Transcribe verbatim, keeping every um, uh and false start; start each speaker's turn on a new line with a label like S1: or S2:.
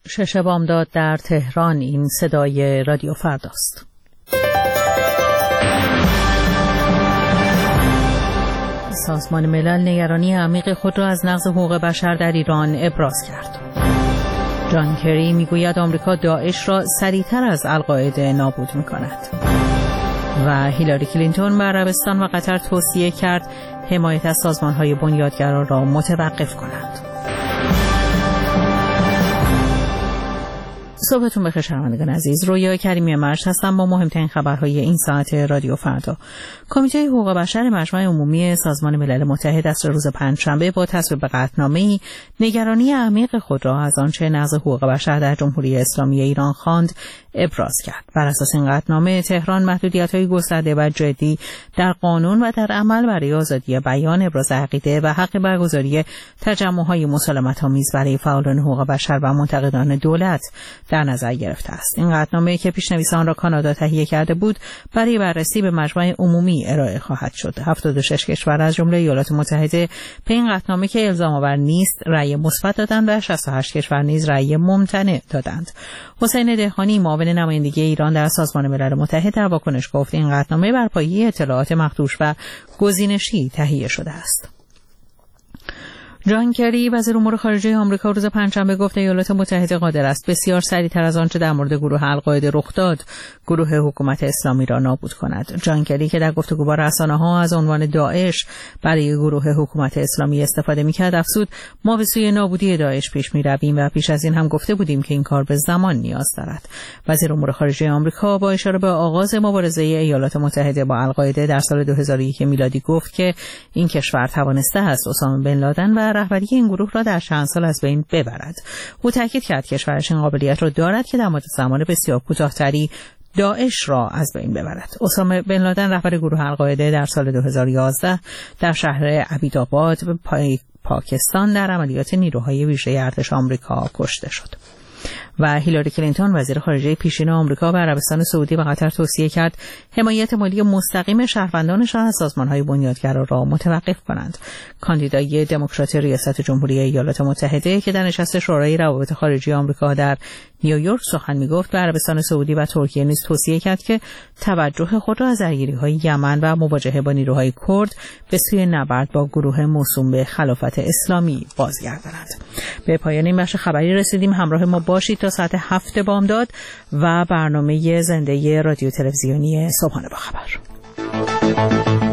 S1: شش بامداد در تهران. این صدای رادیو فرداست. سازمان ملل نگرانی عمیق خود را از نقض حقوق بشر در ایران ابراز کرد. جان کری میگوید آمریکا داعش را سریعتر از القاعده نابود می‌کند. و هیلاری کلینتون به عربستان و قطر توصیه کرد حمایت از سازمان‌های بنیادگرا را متوقف کنند. صبحتون بخیر شنوندگان عزیز. رویا کریمی مرج هستم با مهمترین خبرهای این ساعت رادیو فردا. کمیته حقوق بشر مجمع عمومی سازمان ملل متحد از روز پنجشنبه با تصویب قطعنامه‌ای نگرانی عمیق خود را از آنچه نقض حقوق بشر در جمهوری اسلامی ایران خواند ابراز کرد. بر اساس این قطعنامه تهران محدودیت‌های گسترده و جدی در قانون و در عمل برای آزادی بیان، ابراز عقیده و حق برگزاری تجمع‌های مسالمت‌آمیز برای فعالان حقوق بشر و منتقدان دولت در نظر گرفته است. این قطعنامه که پیش‌نویس آن را کانادا تهیه کرده بود برای بررسی به مجمع عمومی ارائه خواهد شد. هفتاد و شش کشور از جمله ایالات متحده به این قطعنامه که الزام آور نیست رأی مثبت دادند و شصت و هشت کشور نیز رأی ممتنع دادند. حسین دهقانی معاون نمایندگی ایران در سازمان ملل متحد در واکنش گفت این قطعنامه بر پایه اطلاعات مخدوش و گزینشی تهیه شده است. جان کری وزیر امور خارجه آمریکا روز پنجشنبه گفت ایالات متحده قادر است بسیار سریعتر از آنچه در مورد گروه القاعده رخ داد گروه حکومت اسلامی را نابود کند. جان کری که در گفتگو با رسانه‌ها از عنوان داعش برای گروه حکومت اسلامی استفاده می‌کرد افزود ما به سوی نابودی داعش پیش می‌رویم و پیش از این هم گفته بودیم که این کار به زمان نیاز دارد. وزیر امور خارجه آمریکا با اشاره به آغاز مبارزه ایالات متحده با القاعده در سال دو هزار و یک میلادی گفت که این کشور توانسته است اسامه بن لادن و رهبری این گروه را در چند سال از بین ببرد. او تاکید کرد کشورش این قابلیت را دارد که در مدت زمان بسیار کوتاه‌تری داعش را از بین ببرد. اسامه بن لادن رهبر گروه القاعده در سال دو هزار و یازده در شهر عبیدآباد پاکستان در عملیات نیروهای ویژه ارتش آمریکا کشته شد. و هیلاری کلینتون وزیر خارجه پیشین آمریکا به عربستان سعودی و قطر توصیه کرد حمایت مالی مستقیم شهروندانشان از سازمان‌های بنیادگرا را متوقف کنند. کاندیدای دموکرات ریاست جمهوری ایالات متحده که در نشست شورای روابط خارجی آمریکا در نیویورک سخن می‌گفت به عربستان سعودی و ترکیه نیز توصیه کرد که توجه خود را از درگیری‌های یمن و مواجهه با نیروهای کرد به سوی نبرد با گروه موسوم به خلافت اسلامی بازگرداند. به پایان این بخش خبری رسیدیم. همراه ما باشید تا ساعت هفت بامداد و برنامه زنده رادیو تلویزیونی صبحانه با خبر.